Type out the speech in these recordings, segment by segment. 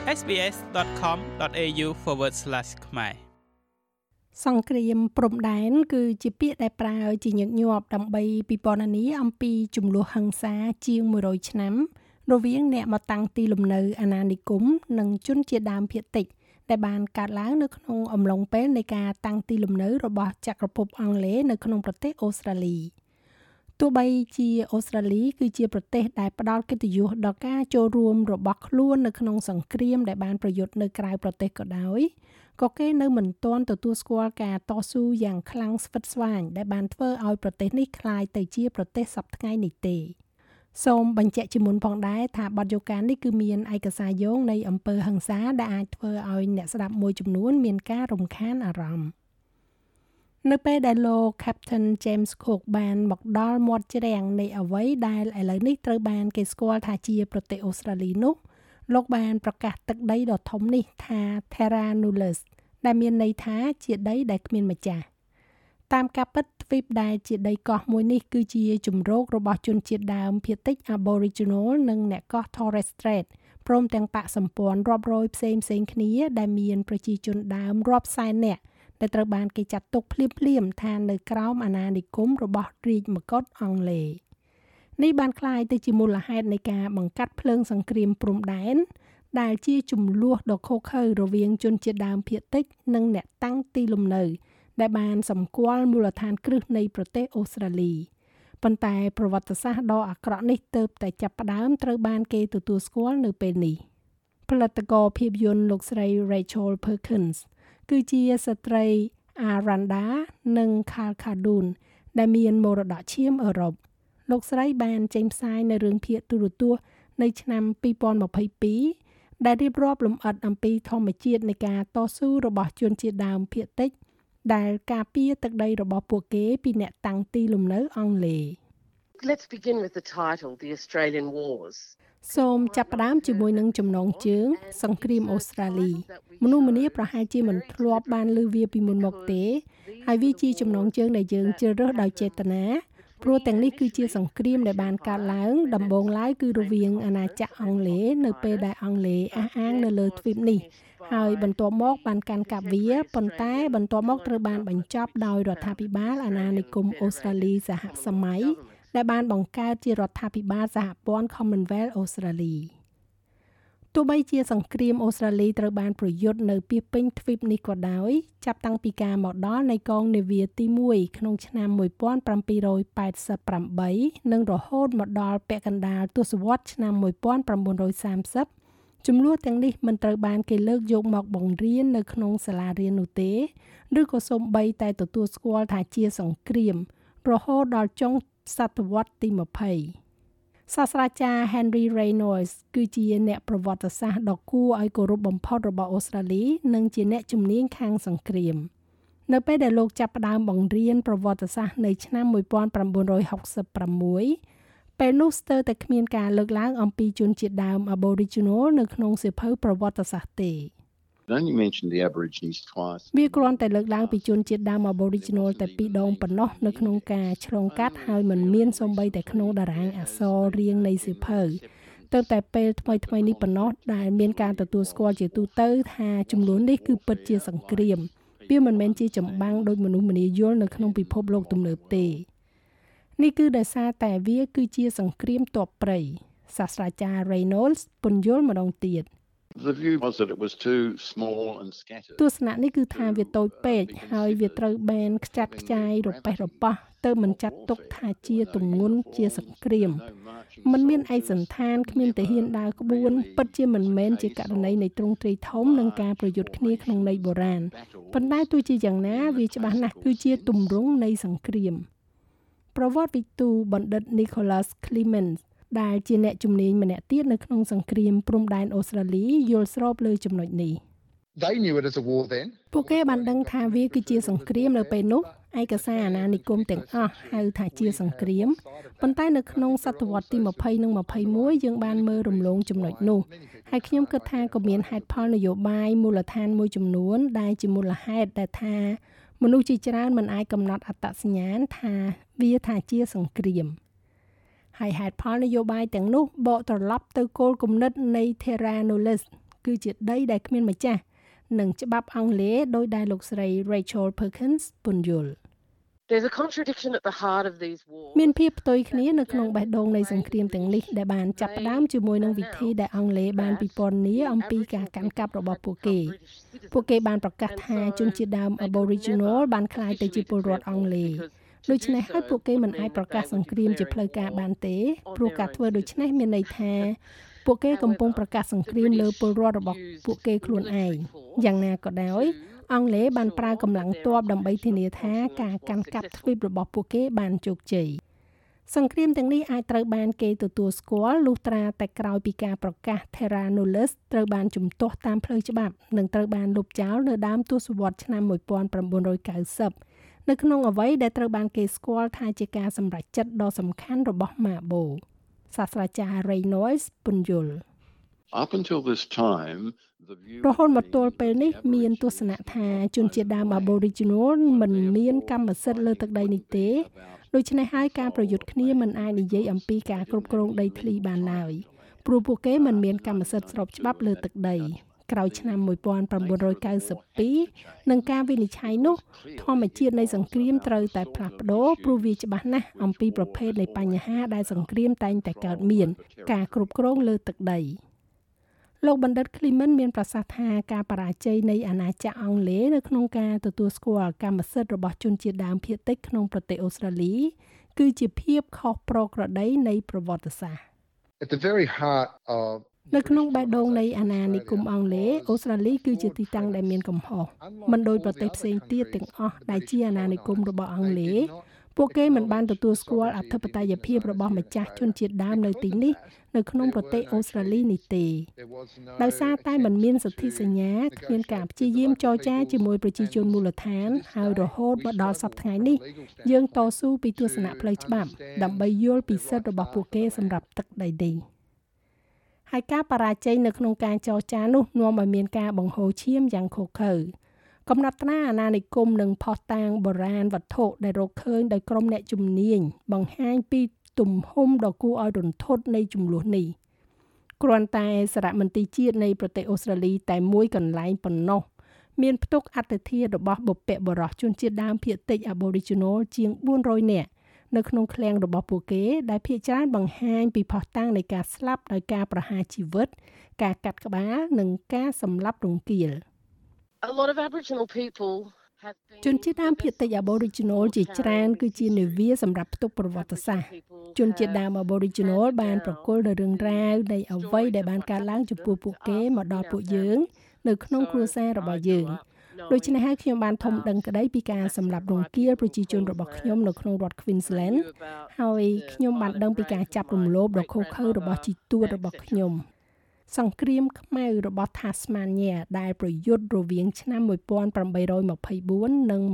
sbs.com.au/ ខ្មែរសង្គ្រាមព្រំដែនគឺជាពាក្យដែលប្រើជាញឹកញាប់ដើម្បីពិពណ៌នាអំពីចំនួនហិង្សាជាង100ឆ្នាំរវាងអ្នកមកតាំងទីលំនៅអាណានិគមនិងជនជាតិដើមភាគតិចដែលបានកើតឡើងនៅក្នុងអំឡុងពេលនៃការតាំងទីលំនៅរបស់ចក្រភពអង់គ្លេសនៅក្នុងប្រទេសអូស្ត្រាលីទោះបីជាអូស្ត្រាលីគឺជាប្រទេសដែលផ្ដល់កិត្តិយសដល់ការចូលរួមរបស់ខ្លួននៅក្នុងសង្គ្រាមដែលបានប្រយុទ្ធនៅក្រៅប្រទេសក៏ដោយក៏គេនៅមិនទាន់ទទួលស្គាល់ការតស៊ូយ៉ាងខ្លាំងស្វិតស្វាញដែលបានធ្វើឲ្យប្រទេសនេះក្លាយទៅជាប្រទេសសព្វថ្ងៃនេះទេសូមបញ្ជាក់ជាមុនផងដែរថាបទយកានេះគឺមានឯកសារយោងនៃអំពើហិង្សាដែលអាចធ្វើឲ្យអ្នកស្ដាប់មួយចំនួនមានការរំខានអារម្មណ៍នៅពេលដែលលោក Captain James Cook បានមកដល់មាត់ជ្រាំងនៃអ្វីដែលឥឡូវនេះត្រូវបានគេស្គាល់ថាជាប្រទេសអូស្ត្រាលីនោះលោកបានប្រកាសទឹកដីដ៏ធំនេះថា Terra Nullius ដែលមានន័យថាជាដីដែលគ្មានម្ចាស់តាមការពិតទ្វីបដែលជាដីកោះមួយនេះគឺជាជម្រករបស់ជនជាតិដើមភាគតិច Aboriginal និងអ្នកកោះ Torres Strait ព្រមទាំងបកសម្ព័ន្ធរាប់រយផ្សេងៗគ្នាដែលមានប្រជាជនដើមរាប់សែននាក់ដែលត្រូវបានគេចាត់ទុកភ្លាមៗថានៅក្រោមអាណានិគមរបស់រាជមកុដអង់គ្លេសនេះបានក្លាយទៅជាមូលហេតុនៃការបង្កាត់ភ្លើងសង្គ្រាមព្រំដែនដែលជាជម្លោះដ៏ឃោរឃៅរវាងជនជាតិដើមភាគតិចនិងអ្នកតាំងទីលំនៅដែលបានសម្គាល់មូលដ្ឋានគ្រឹះនៃប្រទេសអូស្ត្រាលីប៉ុន្តែប្រវត្តិសាស្ត្រដ៏អាក្រក់នេះទើបតែចាប់ផ្ដើមត្រូវបានគេទទួលស្គាល់នៅពេលនេះផលិតករភាពយន្តលោកស្រី Rachel Perkins គឺជាស្ត្រី Aranda និង Kalkadoon ដែលមានមរតកឈាមអឺរ៉ុបលោកស្រីបានចេញផ្សាយនៅរឿងភាគទូរទស្សន៍នៅឆ្នាំ2022ដែលរៀបរាប់លម្អិតអំពីធម្មជាតិនៃការតស៊ូរបស់ជនជាតិដើមភាគតិចដែលការពារទឹកដីរបស់ពួកគេពីអ្នកតាំងទីលំនៅអង់គ្លេស Let's begin with the title, The Australian Wars. សូមចាប់ផ្ដើមជាមួយនឹងចំណងជើងសង្គ្រាមអូស្ត្រាលីមនុស្សម្នាប្រហែលជាមិនធ្លាប់បានឮវាពីមុនមកទេហើយវាជាចំណងជើងដែលយើងជ្រើសរើសដោយចេតនាព្រោះទាំងនេះគឺជាសង្គ្រាមដែលបានកើតឡើងដំបូងឡើយគឺរវាងអាណាចក្រអង់គ្លេសនៅពេលដែលអង់គ្លេសអះអាងនៅលើទ្វីបនេះហើយបន្ទាប់មកបានកាន់កាប់វាប៉ុន្តែបន្ទាប់មកត្រូវបានបញ្ចប់ដោយរដ្ឋាភិបាលអាណានិគមអូស្ត្រាលីសហសម័យដែលបានបង្កើតជារដ្ឋាភិបាលសហព័ន្ធ Commonwealth អូស្ត្រាលីទោះបីជាសង្គ្រាមអូស្ត្រាលីត្រូវបានប្រយុទ្ធនៅពាសពេញទ្វីបនេះក៏ដោយចាប់តាំងពីការមកដល់នៃកងនាវាទី1ក្នុងឆ្នាំ1788និងរហូតមកដល់ពាក់កណ្ដាលទសវត្សរ៍ឆ្នាំ1930ចំនួនទាំងនេះមិនត្រូវបានគេលើកយកមកបង្រៀននៅក្នុងសាលារៀននោះទេឬក៏សូម្បីតែទទួលស្គាល់ថាជាសង្គ្រាមរហូតដល់ចុងសតវត្សរ៍ទី20សាស្ត្រាចារ្យ Henry Reynolds គឺជាអ្នកប្រវត្តិសាស្ត្រដ៏គួរឲ្យគោរពបំផុតរបស់អូស្ត្រាលីនិងជាអ្នកជំនាញខាងសង្គ្រាមនៅពេលដែលលោកចាប់ផ្ដើមបង្រៀនប្រវត្តិសាស្ត្រនៅឆ្នាំ1966ពេលនោះស្ទើរតែគ្មានការលើកឡើងអំពីជនជាតិដើម Aboriginal នៅក្នុងសៀវភៅប្រវត្តិសាស្ត្រទេ only mentioned the Aborigines twice. វាគ្រាន់តែលើកឡើងពីជនជាតិដើម Aboriginal តែ2ដងប៉ុណ្ណោះនៅក្នុងការឆ្លងកាត់ហើយមិនមានសូម្បីតែក្នុងតារាងអក្សររៀងនៃសៀវភៅទើបតែពេលថ្មីៗនេះប៉ុណ្ណោះដែលមានការទទួលស្គាល់ជាទូទៅថាចំនួននេះគឺពិតជាសង្គ្រាមវាមិនមែនជាចម្បាំងដោយមនុស្សម្នាយល់នៅក្នុងពិភពលោកទំនើបទេនេះគឺដោយសារតែវាគឺជាសង្គ្រាមទ័ពព្រៃសាស្ត្រាចារ្យ Reynolds ពន្យល់ម្ដងទៀត The view was that it was too small and scattered. ទស្សនៈនេះគឺថាវាតូចពេកហើយវាត្រូវបានខ្ចាត់ខ្ចាយរប៉េះរប៉ោះទៅមិនចាត់ទុកថាជាទម្ងន់ជាសង្គ្រាមมันមានឯកសណ្ឋានគ្មានទាហានដើរក្បួនពិតជាមិនមែនជាករណីនៃទ្រង់ទ្រាយធំនឹងការប្រយុទ្ធគ្នាក្នុងន័យបុរាណប៉ុន្តែទោះជាយ៉ាងណាវាច្បាស់ណាស់គឺជាទម្រង់នៃសង្គ្រាមប្រវត្តិវិទូបណ្ឌិត Nicholas Clements ដែលជាអ្នកជំនាញម្នាក់ទៀតនៅក្នុងសង្គ្រាមព្រំដែនអូស្ត្រាលីយល់ស្របលើចំណុចនេះ They knew it as a war then. ពួកគេបានដឹងថាវាគឺជាសង្គ្រាមនៅពេលនោះឯកសារអាណានិគមទាំងអស់ហៅថាជាសង្គ្រាមប៉ុន្តែនៅក្នុងសតវត្សទី20និង21យើងបានមើលរំលងចំណុចនោះហើយខ្ញុំគិតថាក៏មានហេតុផលនយោបាយមូលដ្ឋានមួយចំនួនដែលជាមូលហេតុដែលថាមនុស្សជាច្រើនមិនអាចកំណត់អត្តសញ្ញាណថាវាថាជាសង្គ្រាមហើយហេតុផលនយោបាយទាំងនោះបកត្រឡប់ទៅគោលគំនិតនៃ Terra Nullius គឺជាដីដែលគ្មានម្ចាស់និងច្បាប់អង់គ្លេសដោយដែលលោកស្រី Rachel Perkins ពន្យល់ There's a contradiction at the heart of these wars. មានភាពផ្ទុយគ្នានៅក្នុងបេះដូងនៃសង្គ្រាមទាំងនេះដែលបានចាប់ផ្ដើមជាមួយនឹងវិធីដែលអង់គ្លេសបានពិពណ៌នាអំពីការកាន់កាប់របស់ពួកគេបានប្រកាសថាជនជាតិដើម Aboriginal បានក្លាយទៅជាពលរដ្ឋអង់គ្លេសដូច្នេះហើយពួកគេមិនអាចប្រកាសសង្គ្រាមជាផ្លូវការបានទេព្រោះការធ្វើដូច្នេះមានន័យថាពួកគេកំពុងប្រកាសសង្គ្រាមលើពលរដ្ឋរបស់ពួកគេខ្លួនឯងយ៉ាងណាក៏ដោយអង់គ្លេសបានប្រើកម្លាំងទ័ពដើម្បីធានាថាការកាន់កាប់ទ្វីបរបស់ពួកគេបានជោគជ័យសង្គ្រាមទាំងនេះអាចត្រូវបានគេទទួលស្គាល់លុះត្រាតែក្រោយពីការប្រកាស Terra Nullius ត្រូវបានជំទាស់តាមផ្លូវច្បាប់និងត្រូវបានលុបចោលនៅដើមទសវត្សរ៍ឆ្នាំ1990នៅក្នុងអ្វីដែលត្រូវបានគេស្គាល់ថាជាការសម្រេចចិត្តដ៏សំខាន់របស់ Mabo សាស្ត្រាចារ្យ Reynolds ពន្យល់ Up until this time, the view រហូតមកទល់ពេលនេះមានទស្សនៈថាជនជាតិដើម Aboriginal មិនមានកម្មសិទ្ធិលើទឹកដីនេះទេដូច្នេះហើយការប្រយុទ្ធគ្នាមិនអាចនិយាយអំពីការគ្រប់គ្រងដីធ្លីបានឡើយព្រោះពួកគេមិនមានកម្មសិទ្ធិស្របច្បាប់លើទឹកដីក្រោយឆ្នាំ1992នឹងការវិនិច្ឆ័យនោះធម្មជាតិនៃសង្គ្រាមត្រូវតែផ្លាស់ប្ដូរព្រោះវាច្បាស់ណាស់អំពីប្រភេទនៃបញ្ហាដែលសង្គ្រាមតែងតែកើតមានការគ្រប់គ្រងលើទឹកដីលោកបណ្ឌិត Clement មានប្រសាសន៍ថាការបរាជ័យនៃអាណាចក្រអង់គ្លេសនៅក្នុងការទទួលស្គាល់កម្មសិទ្ធិរបស់ជនជាតិដើមភាគតិចក្នុងប្រទេសអូស្ត្រាលីគឺជាភាពខុសប្រក្រតីនៃប្រវត្តិសាស្ត្រ At the very heart of នៅក្នុងបេះដូងនៃអាណានិគមអង់គ្លេសអូស្ត្រាលីគឺជាទីតាំងដែលមានកំហុសមិនដូចប្រទេសផ្សេងទៀតទាំងអស់ដែលជាអាណានិគមរបស់អង់គ្លេសពួកគេមិនបានទទួលស្គាល់អធិបតេយ្យភាពរបស់ម្ចាស់ជនជាតិដើមនៅទីនេះនៅក្នុងប្រទេសអូស្ត្រាលីនេះទេដោយសារតែមិនមានសន្ធិសញ្ញាគ្មានការព្យាយាមចរចាជាមួយប្រជាជនមូលដ្ឋានហើយរហូតមកដល់សប្តាហ៍នេះយើងតស៊ូពីទស្សនៈផ្លូវច្បាប់ដើម្បីយល់ពីសិទ្ធិរបស់ពួកគេសម្រាប់ទឹកដីនេះហើយការបរាជ័យនៅក្នុងការចរចានោះនាំឲ្យមានការបង្ហូរឈាមយ៉ាងឃោរឃៅកំណត់ត្រាអាណានិគមនិងផុសតាងបុរាណវត្ថុដែលរកឃើញដោយក្រុមអ្នកជំនាញបង្ហាញពីទំហំដ៏គួរឲ្យរន្ធត់នៃចំនួននេះគ្រាន់តែសារមន្ទីរជាតិនៃប្រទេសអូស្ត្រាលីតែមួយកន្លែងប៉ុណ្ណោះមានផ្ទុកអត្តធាតុរបស់បុព្វបុរសជនជាតិដើមភាគតិច Aboriginal ជាង400នាក់នៅក្នុងឃ្លាំងរបស់ពួកគេដែលភាគច្រើនបង្ហាញពីភស្តុតាងនៃការស្លាប់ដោយការប្រហារជីវិតការកាត់ក្បាលនិងការសម្លាប់រង្គាល A lot of Aboriginal people have been ជនជាតិដើមភាគតិច Aboriginal ជាច្រើនគឺជានាវាសម្រាប់ផ្ទុកប្រវត្តិសាស្ត្រជនជាតិដើម Aboriginal បានប្រគល់នូវរឿងរ៉ាវនៃអ្វីដែលបានកើតឡើងចំពោះពួកគេមកដល់ពួកយើងនៅក្នុងគ្រួសាររបស់យើងដូច្នេះហើយខ្ញុំបានធំដឹងក្តីពីការសម្លាប់រង្គាលប្រជាជនរបស់ខ្ញុំនៅក្នុងរដ្ឋ Queensland ហើយខ្ញុំបានដឹងពីការចាប់រំលោភដ៏ឃោរឃៅរបស់ជីទួតរបស់ខ្ញុំសង្គ្រាមខ្មៅរបស់ Tasmania ដែលប្រយុទ្ធរវាងឆ្នាំ1824និង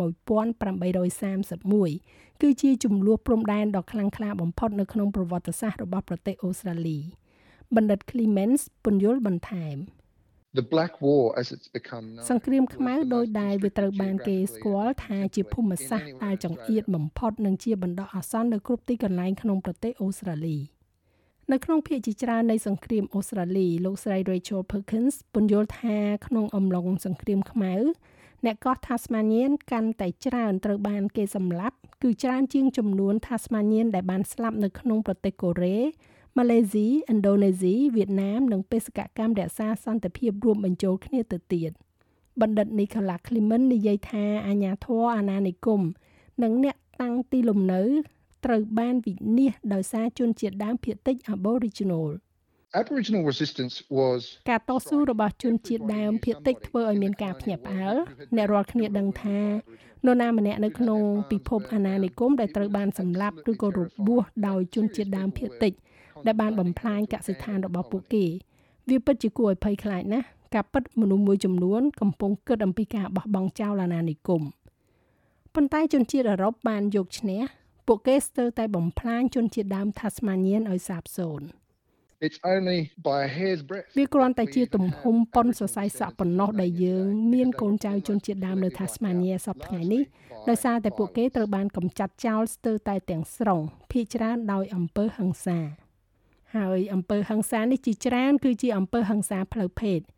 1831គឺជាជម្លោះព្រំដែនដ៏ខ្លាំងក្លាបំផុតនៅក្នុងប្រវត្តិសាស្ត្ររបស់ប្រទេសអូស្ត្រាលីបណ្ឌិត Clements ពន្យល់បន្ថែម The Black War as it's become known សង្គ្រាមខ្មៅដោយដែលវាត្រូវបានគេស្គាល់ថាជាភូមិសាស្ត្រដែលចង្អៀតបំផុតនិងជាបណ្ដោះអាសន្ននៅគ្រប់ទីកន្លែងក្នុងប្រទេសអូស្ត្រាលីនៅក្នុងភាគជាច្រើននៃសង្គ្រាមអូស្ត្រាលីលោកស្រី Rachel Perkins ពន្យល់ថាក្នុងអំឡុងសង្គ្រាមខ្មៅអ្នកកោះ Tasmanian កាន់តែច្រើនត្រូវបានគេសម្លាប់គឺច្រើនជាងចំនួន Tasmanian ដែលបានស្លាប់នៅក្នុងប្រទេសកូរ៉េម៉ាឡេស៊ីឥណ្ឌូនេស៊ីវៀតណាមនិងបេសកកម្មរក្សាសន្តិភាពរួមបញ្ចូលគ្នាទៅទៀតបណ្ឌិត Nicholas Clement និយាយថាអាជ្ញាធរអាណានិគមនិងអ្នកតាំងទីលំនៅត្រូវបានវិនាសដោយសារជនជាតិដើមភាគតិច Aboriginal Aboriginal resistance was ការតស៊ូរបស់ជនជាតិដើមភាគតិចធ្វើឲ្យមានការភ្ញាក់ផ្អើលអ្នករាល់គ្នាដឹងថានរណាម្នាក់នៅក្នុងពិភពអាណានិគមដែលត្រូវបានសម្លាប់ឬក៏របួសដោយជនជាតិដើមភាគតិចដែលបានបំផ្លាញកសិដ្ឋានរបស់ពួកគេវាពិតជាគួរឲ្យភ័យខ្លាចណាស់ការពិតមនុស្សមួយចំនួនកំពុងគិតអំពីការបោះបង់ចោលអាណានិគមប៉ុន្តែជនជាតិអឺរ៉ុបបានយកឈ្នះពួកគេស្ទើរតែបំផ្លាញជនជាតិដើម Tasmanian ឲ្យសាបសូន្យ It's only by a hair's breadth វាគ្រាន់តែជាទំហំប៉ុនសរសៃសក់ប៉ុណ្ណោះដែលយើងមានកូនចៅជនជាតិដើមនៅ Tasmania សប្តាហ៍ថ្ងៃនេះដោយសារតែពួកគេត្រូវបានកម្ចាត់ចោលស្ទើរតែទាំងស្រុងភាគច្រើនដោយអំពើហិង្សាហើយអំពើហិង្សានេះជាច្រើនគឺជាអំពើហិង្សាផ្លូវភេទ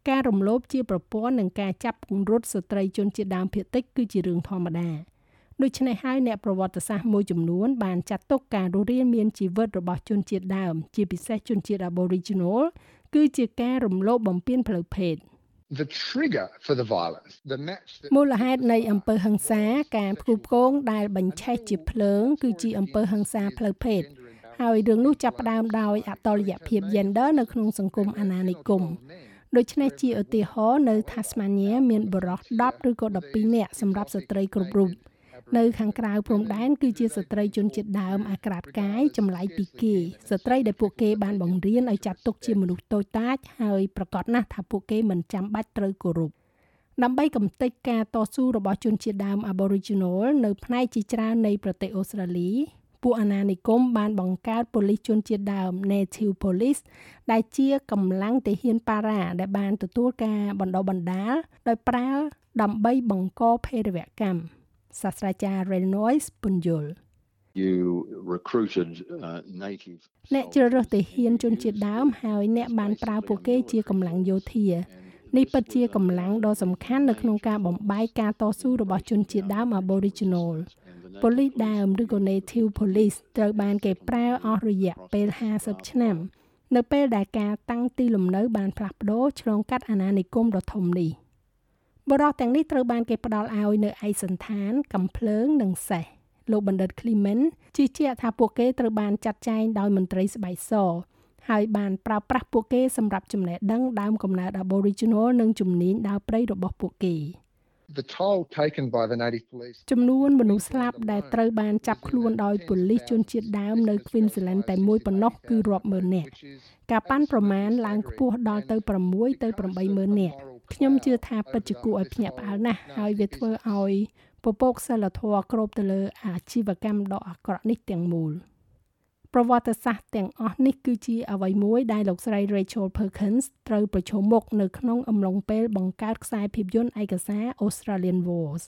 ការរំលោភជាប្រព័ន្ធនិងការចាប់ពង្រត់ស្ត្រីជនជាតិដើមភាគតិចគឺជារឿងធម្មតាដូច្នេះហើយអ្នកប្រវត្តិសាស្ត្រមួយចំនួនបានចាត់ទុកការរស់រានមានជីវិតរបស់ជនជាតិដើមជាពិសេសជនជាតិ Aboriginal គឺជាការរំលោភបំពានផ្លូវភេទ The trigger for the violence, the match that មូលហេតុនៃអំពើហិង្សាការផ្គូផ្គងដែលបញ្ឆេះជាភ្លើងគឺជាអំពើហិង្សាផ្លូវភេទហើយរឿងនោះចាប់ផ្ដើមដោយអតុល្យភាព gender នៅក្នុងសង្គមអាណានិគមដូច្នេះជាឧទាហរណ៍នៅ Tasmania មានបុរស10ឬក៏12នាក់សម្រាប់ស្ត្រីគ្រប់រូបនៅខាងក្រៅព្រំដែនគឺជាស្ត្រីជនជាតិដើមអាក្រាតកាយចម្លែកពីគេស្ត្រីដែលពួកគេបានបង្រៀនឲ្យចាត់ទុកជាមនុស្សតូចតាចហើយប្រកាសណាស់ថាពួកគេមិនចាំបាច់ត្រូវគោរពដើម្បីកំទេចការតស៊ូរបស់ជនជាតិដើម Aboriginal នៅផ្នែកជាច្រើននៃប្រទេសអូស្ត្រាលីពួកអាណានិគមបានបង្កើតប៉ូលីសជនជាតិដើម Native Police ដែលជាកម្លាំងទាហានប៉ារ៉ាដែលបានទទួលការបណ្ដុះបណ្ដាលដោយប្រើដើម្បីបង្កភេរវកម្មសាស្ត្រាចារ្យ Reynolds ពន្យល់ You recruited native អ្នកជ្រើសរើសទាហានជនជាតិដើមហើយអ្នកបានប្រើពួកគេជាកម្លាំងយោធានេះពិតជាកម្លាំងដ៏សំខាន់នៅក្នុងការបំបែកការតស៊ូរបស់ជនជាតិដើម Aboriginal ប៉ូលីសដើមឬក៏ Native Police ត្រូវបានគេប្រើអស់រយៈពេល50ឆ្នាំនៅពេលដែលការតាំងទីលំនៅបានផ្លាស់ប្ដូរឆ្លងកាត់អាណានិគមដ៏ធំនេះបុរសទាំងនេះត្រូវបានគេផ្ដល់ឲ្យនៅឯកសណ្ឋានកំភ្លើងនិងសេះលោកបណ្ឌិត Clement ជឿជាក់ថាពួកគេត្រូវបានចាត់ចែងដោយមន្ត្រីស្បែកសហើយបានប្រើប្រាស់ពួកគេសម្រាប់ចំណេះដឹងដើមកំណើត Aboriginal និងជំនាញដើរព្រៃរបស់ពួកគេ the toll taken by the native police ចំនួនមនុស្សស្លាប់ដែលត្រូវបានចាប់ខ្លួនដោយប៉ូលីសជនជាតិដើមនៅ Queensland តែមួយប៉ុណ្ណោះគឺរាប់ម៉ឺននាក់ការប៉ាន់ប្រមាណឡើងខ្ពស់ដល់ទៅ6ទៅ8ម៉ឺននាក់ខ្ញុំជឿថាពិតជាគួរឲ្យភ្ញាក់ផ្អើលណាស់ហើយវាធ្វើឲ្យពពកសិលធម៌គ្របទៅលើអាជីវកម្មដ៏អាក្រក់នេះទាំងមូលប្រវត្តិសាស្ត្រទាំងអស់នេះគឺជាអ្វីមួយដែលលោកស្រី Rachel Perkins ត្រូវប្រឈមមុខនៅក្នុងអំឡុងពេលបង្កើតខ្សែភាពយន្តឯកសារ Australian Wars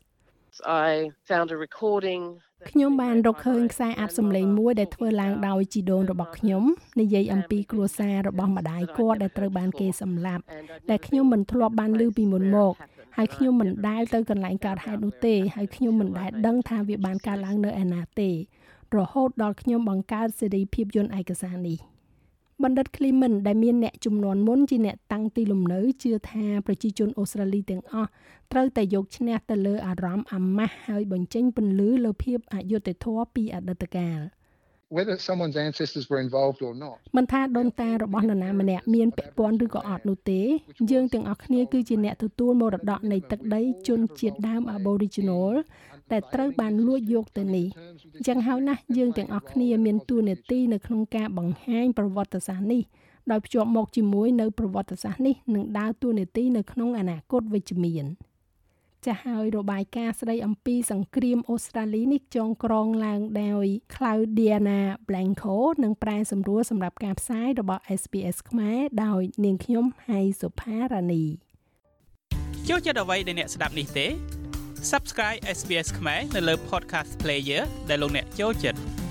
I found a recording ខ្ញុំបានរកឃើញខ្សែអាប់សំឡេងមួយដែលធ្វើឡើងដោយជីដូនរបស់ខ្ញុំនិយាយអំពីគ្រួសាររបស់ម្ដាយគាត់ដែលត្រូវបានគេសម្លាប់ដែលខ្ញុំមិនធ្លាប់បានឮពីមុនមកហើយខ្ញុំមិនដែលទៅកន្លែងកើតហេតុនោះទេហើយខ្ញុំមិនដែលដឹងថាវាបានកើតឡើងនៅឯណាទេរហូតដល់ខ្ញុំបង្កើតស៊េរីភាពយន្តឯកសារនេះបណ្ឌិត Clement ដែលមានអ្នកជំនាន់មុនជាអ្នកតាំងទីលំនៅជឿថាប្រជាជនអូស្ត្រាលីទាំងអស់ត្រូវតែយកឈ្នះទៅលើអារម្មណ៍អាម៉ាស់ហើយបញ្ចេញពន្លឺលើភាពអយុត្តិធម៌ពីអតីតកាល whether someone's ancestors were involved or not មិនថាដូនតារបស់នរណាម្នាក់មានពាក់ព័ន្ធឬក៏អត់នោះទេយើងទាំងអស់គ្នាគឺជាអ្នកទទួលមរតកនៃទឹកដីជនជាតិដើម Aboriginal ដែលត្រូវបានលួចយកទៅនេះអញ្ចឹងហើយណាស់យើងទាំងអស់គ្នាមានតួនាទីនៅក្នុងការបង្ហាញប្រវត្តិសាស្ត្រនេះដោយភ្ជាប់មកជាមួយនៅប្រវត្តិសាស្ត្រនេះនឹងដើរតួនាទីនៅក្នុងអនាគតវិជ្ជមានចាស់ហើយរបាយការណ៍ស្ដីអំពីសង្គ្រាមអូស្ត្រាលីនេះចងក្រងឡើងដោយ Claudiana Blanco និងប្រែសម្រួលសម្រាប់ការផ្សាយរបស់ SBS ខ្មែរដោយនាងខ្ញុំហៃសុផារ៉ានីចូលចិត្តអ្វីដែលអ្នកស្ដាប់នេះទេ Subscribe SBS ខ្មែរនៅលើ Podcast Player ដែលលោកអ្នកចូលចិត្ត